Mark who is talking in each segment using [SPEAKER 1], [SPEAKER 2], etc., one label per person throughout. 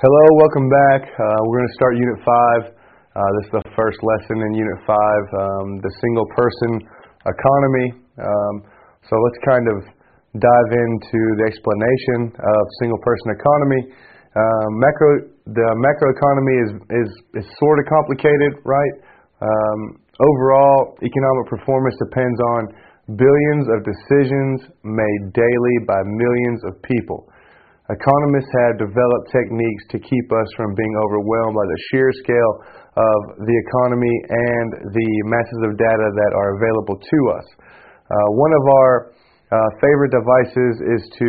[SPEAKER 1] Hello, welcome back. We're going to start Unit 5. This is the first lesson in Unit 5, the single person economy. So let's kind of dive into the explanation of single person economy. The macroeconomy is sort of complicated, right? Overall, economic performance depends on billions of decisions made daily by millions of people. Economists have developed techniques to keep us from being overwhelmed by the sheer scale of the economy and the masses of data that are available to us. One of our favorite devices is to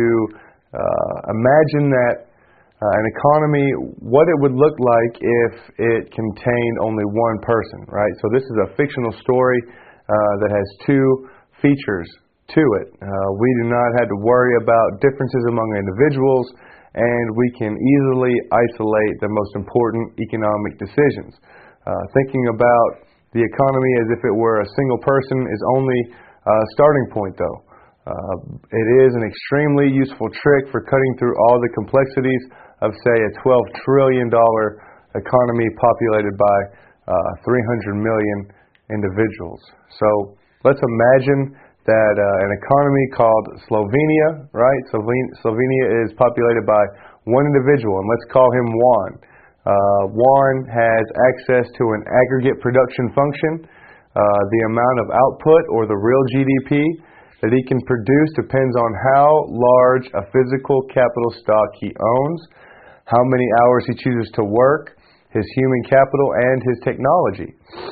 [SPEAKER 1] imagine that an economy, what it would look like if it contained only one person, right? So this is a fictional story that has two features to it. We do not have to worry about differences among individuals, and we can easily isolate the most important economic decisions. Thinking about the economy as if it were a single person is only a starting point, though. It is an extremely useful trick for cutting through all the complexities of, say, a $12 trillion economy populated by 300 million individuals. So let's imagine that an economy called Slovenia, right? Slovenia is populated by one individual, and let's call him Juan. Juan has access to an aggregate production function. The amount of output, or the real GDP, that he can produce depends on how large a physical capital stock he owns, how many hours he chooses to work, his human capital, and his technology.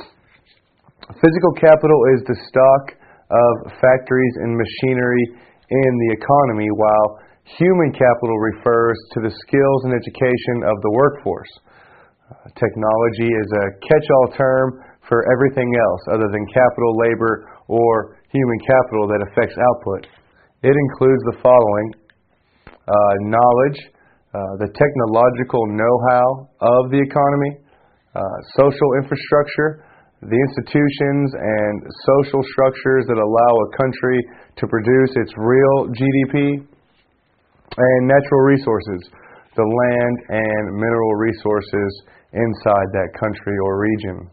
[SPEAKER 1] Physical capital is the stock of factories and machinery in the economy, while human capital refers to the skills and education of the workforce. Technology is a catch-all term for everything else other than capital, labor, or human capital that affects output. It includes the following: knowledge, the technological know-how of the economy, social infrastructure, the institutions and social structures that allow a country to produce its real GDP, and natural resources, the land and mineral resources inside that country or region.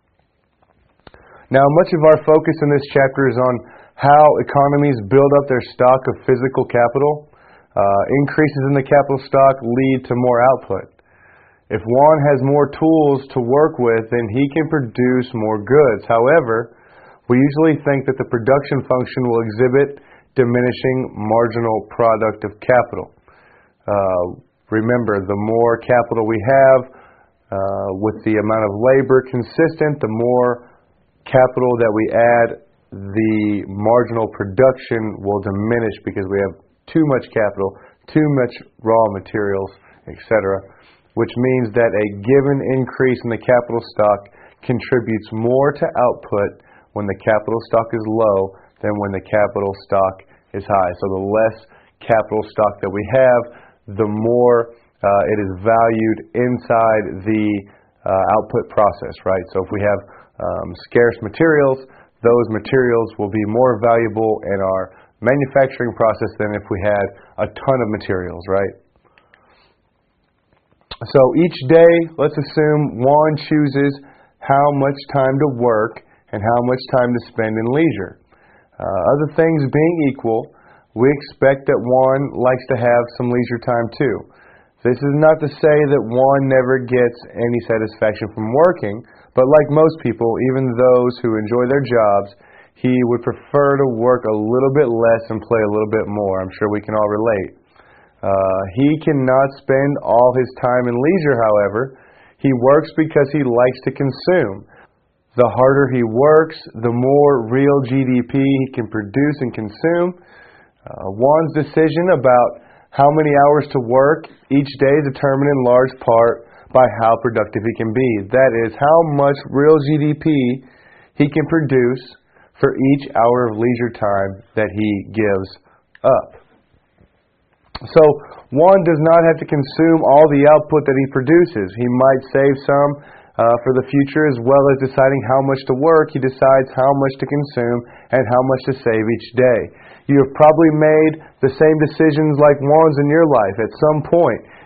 [SPEAKER 1] Now, much of our focus in this chapter is on how economies build up their stock of physical capital. Increases in the capital stock lead to more output. If Juan has more tools to work with, then he can produce more goods. However, we usually think that the production function will exhibit diminishing marginal product of capital. Remember, the more capital we have, with the amount of labor consistent, the more capital that we add, the marginal production will diminish because we have too much capital, too much raw materials, etc., which means that a given increase in the capital stock contributes more to output when the capital stock is low than when the capital stock is high. So the less capital stock that we have, the more it is valued inside the output process, right? So if we have scarce materials, those materials will be more valuable in our manufacturing process than if we had a ton of materials, right? So each day, let's assume Juan chooses how much time to work and how much time to spend in leisure. Other things being equal, we expect that Juan likes to have some leisure time too. This is not to say that Juan never gets any satisfaction from working, but like most people, even those who enjoy their jobs, he would prefer to work a little bit less and play a little bit more. I'm sure we can all relate. He cannot spend all his time in leisure, however. He works because he likes to consume. The harder he works, the more real GDP he can produce and consume. Juan's decision about how many hours to work each day is determined in large part by how productive he can be. That is, how much real GDP he can produce for each hour of leisure time that he gives up. So Juan does not have to consume all the output that he produces. He might save some for the future, as well as deciding how much to work. He decides how much to consume and how much to save each day. You have probably made the same decisions like Juan's in your life. At some point,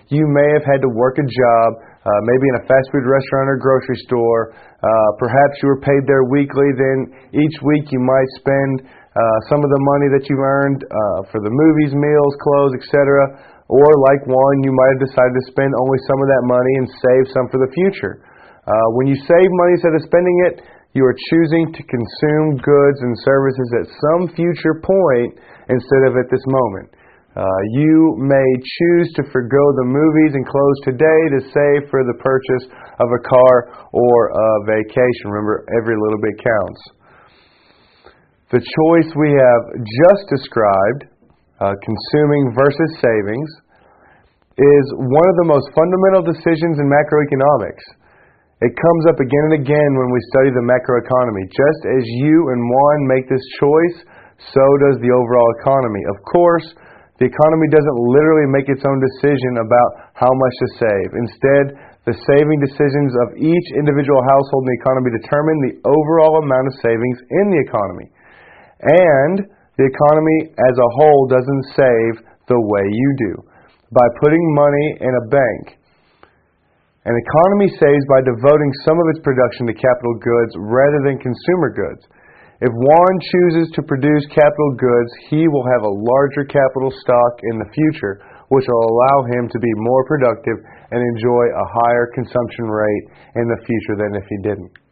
[SPEAKER 1] you may have had to work a job, maybe in a fast food restaurant or grocery store. Perhaps you were paid there weekly. Then each week you might spend some of the money that you've earned for the movies, meals, clothes, etc. Or like Juan, you might have decided to spend only some of that money and save some for the future. When you save money instead of spending it, you are choosing to consume goods and services at some future point instead of at this moment. You may choose to forgo the movies and clothes today to save for the purchase of a car or a vacation. Remember, every little bit counts. The choice we have just described, consuming versus savings, is one of the most fundamental decisions in macroeconomics. It comes up again and again when we study the macroeconomy. Just as you and Juan make this choice, so does the overall economy. Of course, the economy doesn't literally make its own decision about how much to save. Instead, the saving decisions of each individual household in the economy determine the overall amount of savings in the economy. And the economy as a whole doesn't save the way you do, by putting money in a bank. An economy saves by devoting some of its production to capital goods rather than consumer goods. If Juan chooses to produce capital goods, he will have a larger capital stock in the future, which will allow him to be more productive and enjoy a higher consumption rate in the future than if he didn't.